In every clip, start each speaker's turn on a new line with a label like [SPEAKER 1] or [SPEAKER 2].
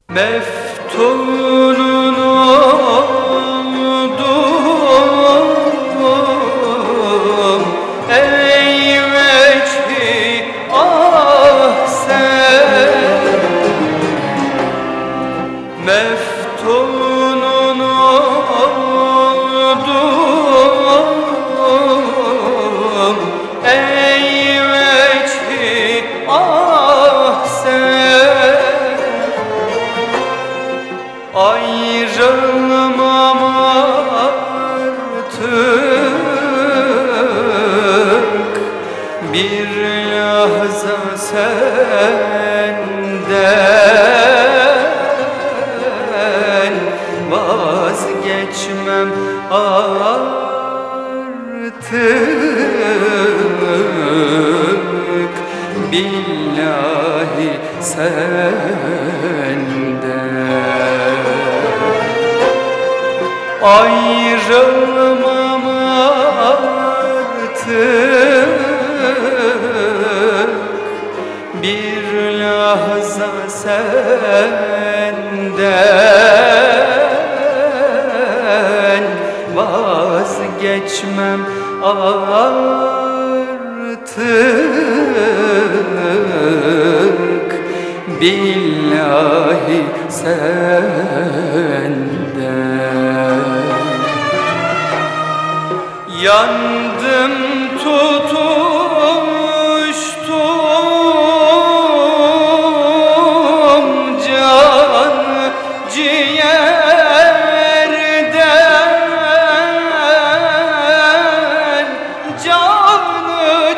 [SPEAKER 1] Meftunun oldum ey vecdi ahsen. Meftunun oldum ey vecdi ahsen. Ayrılmam artık bir lahza senden, vazgeçmem artık billahi senden. Ayrılmam artık bir lahza senden, vazgeçmem artık billahi senden. Yandım tutuştum can ciğerden, canı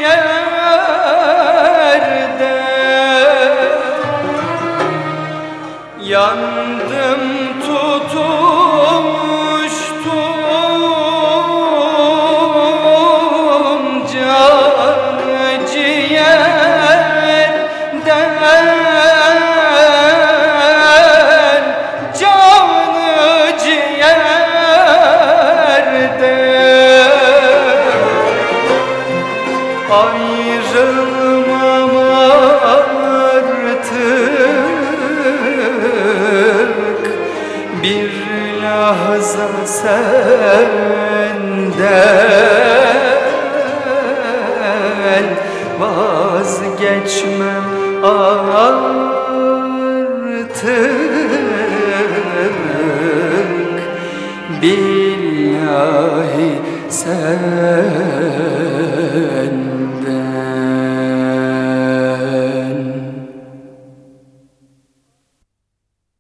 [SPEAKER 1] ciğerden. Yandım tutuştum canı ciğerden, canı ciğerden. Ayrılmam artık bir lahza senden, vazgeçmem artık billahi senden.